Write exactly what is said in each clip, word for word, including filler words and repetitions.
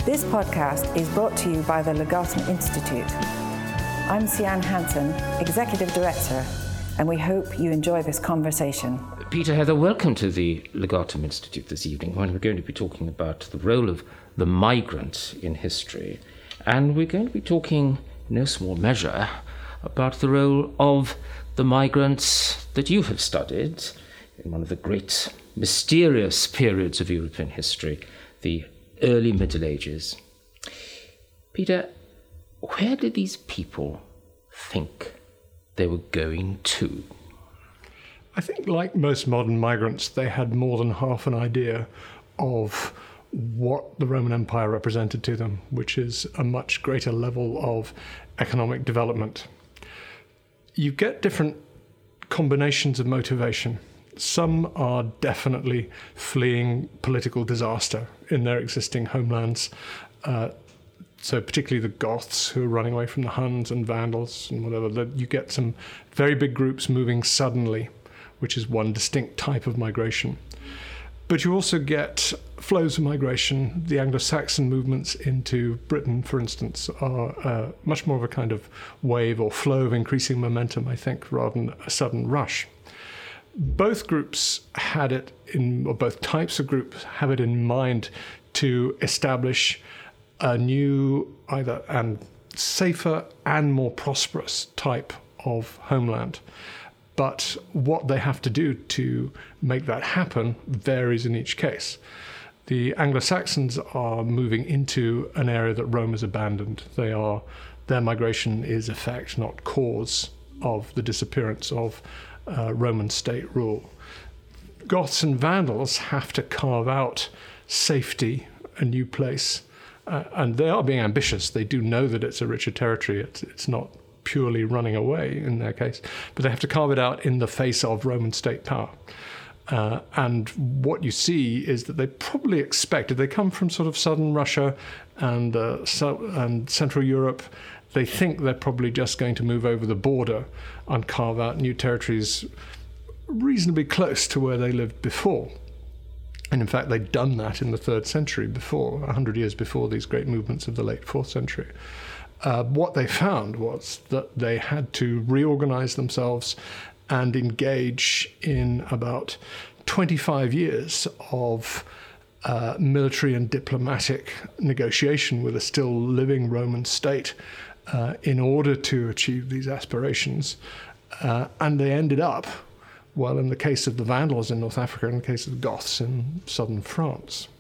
This podcast is brought to you by the Legatum Institute. I'm Sian Hansen, Executive Director, and we hope you enjoy this conversation. Peter, Heather, welcome to the Legatum Institute this evening, when we're going to be talking about the role of the migrant in history. And we're going to be talking, in no small measure, about the role of the migrants that you have studied in one of the great mysterious periods of European history, the early Middle Ages. Peter, where did these people think they were going to? I think, like most modern migrants, they had more than half an idea of what the Roman Empire represented to them, which is a much greater level of economic development. You get different combinations of motivation. Some are definitely fleeing political disaster in their existing homelands. Uh, so particularly the Goths, who are running away from the Huns and Vandals and whatever. You get some very big groups moving suddenly, which is one distinct type of migration. But you also get flows of migration. The Anglo-Saxon movements into Britain, for instance, are uh, much more of a kind of wave or flow of increasing momentum, I think, rather than a sudden rush. Both groups had it in, or both types of groups have it in mind to establish a new, either and safer and more prosperous type of homeland. But what they have to do to make that happen varies in each case. The Anglo-Saxons are moving into an area that Rome has abandoned. They are, their migration is effect, not cause, of the disappearance of uh, Roman state rule. Goths and Vandals have to carve out safety, a new place, uh, and they are being ambitious. They do know that it's a richer territory. It's, it's not purely running away in their case, but they have to carve it out in the face of Roman state power. Uh, and what you see is that they probably expected, they come from sort of southern Russia and, uh, so, and Central Europe. They think they're probably just going to move over the border and carve out new territories reasonably close to where they lived before. And in fact, they'd done that in the third century before, one hundred years before these great movements of the late fourth century. Uh, what they found was that they had to reorganize themselves and engage in about twenty-five years of uh, military and diplomatic negotiation with a still living Roman state uh, in order to achieve these aspirations. Uh, and they ended up, well, in the case of the Vandals in North Africa, in the case of the Goths in southern France.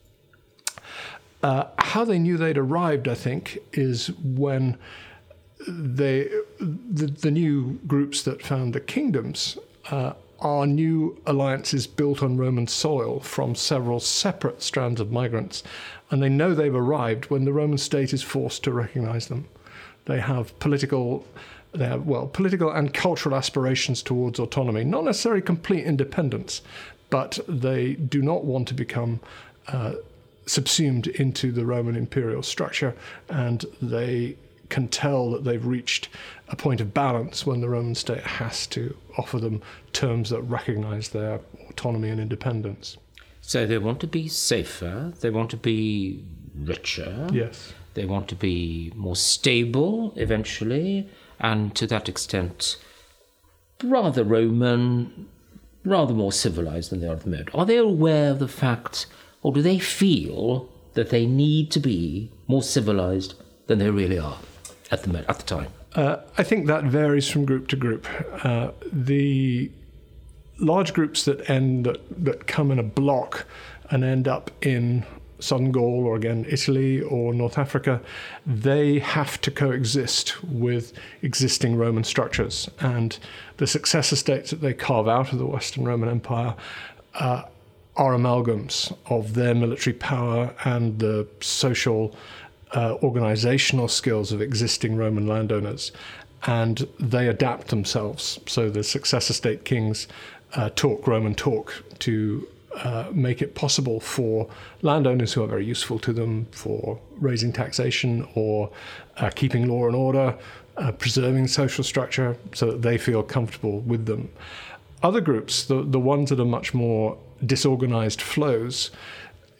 Uh, how they knew they'd arrived, I think, is when they, the, the new groups that found the kingdoms uh, are new alliances built on Roman soil from several separate strands of migrants. And they know they've arrived when the Roman state is forced to recognize them. They have political, they have, well, political and cultural aspirations towards autonomy, not necessarily complete independence, but they do not want to become uh, subsumed into the Roman imperial structure, and they can tell that they've reached a point of balance when the Roman state has to offer them terms that recognize their autonomy and independence. So they want to be safer, they want to be richer, yes, they want to be more stable eventually, and to that extent rather Roman, rather more civilized than they are at the moment. Are they aware of the fact, or do they feel that they need to be more civilized than they really are at the at the time? Uh, I think that varies from group to group. Uh, the large groups that end that, that come in a block and end up in southern Gaul or again Italy or North Africa, they have to coexist with existing Roman structures, and the successor states that they carve out of the Western Roman Empire uh, are amalgams of their military power and the social uh, organizational skills of existing Roman landowners, and they adapt themselves. So the successor state kings uh, talk Roman talk to uh, make it possible for landowners who are very useful to them for raising taxation or uh, keeping law and order, uh, preserving social structure so that they feel comfortable with them. Other groups, the, the ones that are much more disorganized flows,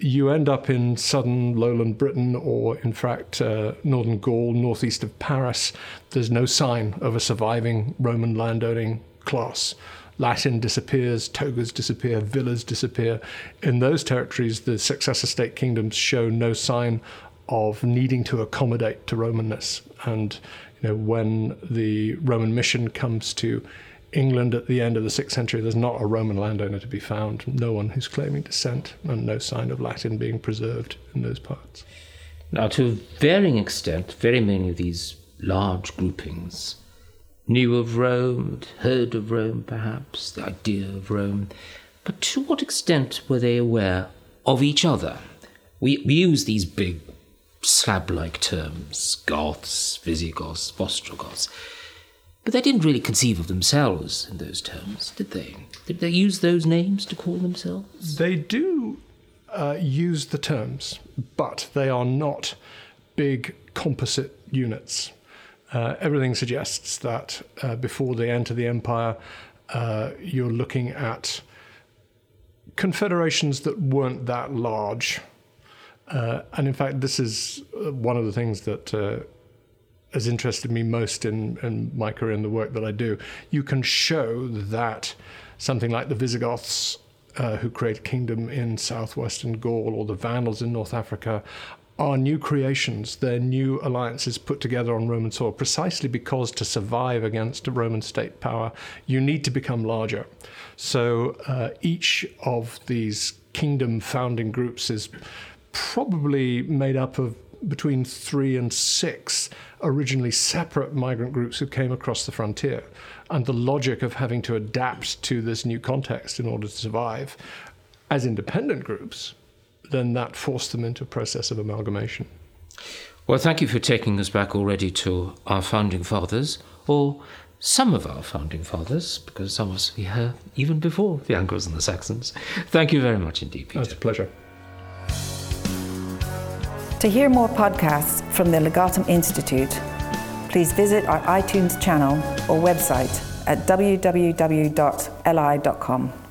you end up in southern lowland Britain, or in fact uh, northern Gaul, northeast of Paris. There's no sign of a surviving Roman landowning class. Latin disappears, togas disappear, villas disappear. In those territories, the successor state kingdoms show no sign of needing to accommodate to Romanness. And you know, when the Roman mission comes to England at the end of the sixth century, there's not a Roman landowner to be found, no one who's claiming descent, and no sign of Latin being preserved in those parts. Now, to a varying extent, very many of these large groupings knew of Rome, heard of Rome perhaps, the idea of Rome, but to what extent were they aware of each other? We, we use these big slab-like terms, Goths, Visigoths, Ostrogoths, but they didn't really conceive of themselves in those terms, did they? Did they use those names to call themselves? They do uh, use the terms, but they are not big composite units. Uh, everything suggests that uh, before they enter the empire, uh, you're looking at confederations that weren't that large. Uh, and in fact, this is one of the things that uh, has interested me most in, in my career and the work that I do. You can show that something like the Visigoths, uh, who create a kingdom in southwestern Gaul, or the Vandals in North Africa, are new creations. They're new alliances put together on Roman soil, precisely because to survive against a Roman state power, you need to become larger. So uh, each of these kingdom founding groups is probably made up of between three and six originally separate migrant groups who came across the frontier. And the logic of having to adapt to this new context in order to survive as independent groups, then that forced them into a process of amalgamation. Well, thank you for taking us back already to our founding fathers, or some of our founding fathers, because some of us were here even before the Angles and the Saxons. Thank you very much indeed, Peter. It's a pleasure. To hear more podcasts from the Legatum Institute, please visit our iTunes channel or website at w w w dot l i dot com.